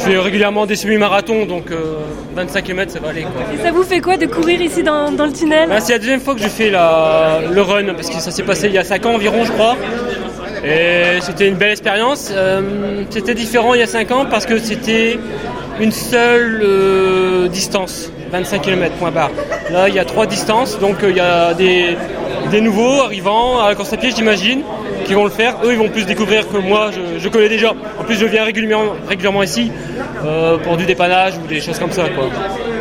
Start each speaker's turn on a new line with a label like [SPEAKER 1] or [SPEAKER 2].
[SPEAKER 1] fais régulièrement des semi-marathons, donc 25 km ça va aller, quoi.
[SPEAKER 2] Et ça vous fait quoi de courir ici dans le tunnel?
[SPEAKER 1] C'est la deuxième fois que je fais le run, parce que ça s'est passé il y a 5 ans environ, je crois. Et c'était une belle expérience. C'était différent il y a 5 ans parce que c'était une seule distance, 25 km, point barre. Là, il y a 3 distances, donc il y a des nouveaux arrivants à la course à pied, j'imagine, qui vont le faire. Eux, ils vont plus découvrir que moi, je connais déjà. En plus, je viens régulièrement ici pour du dépannage ou des choses comme ça, quoi.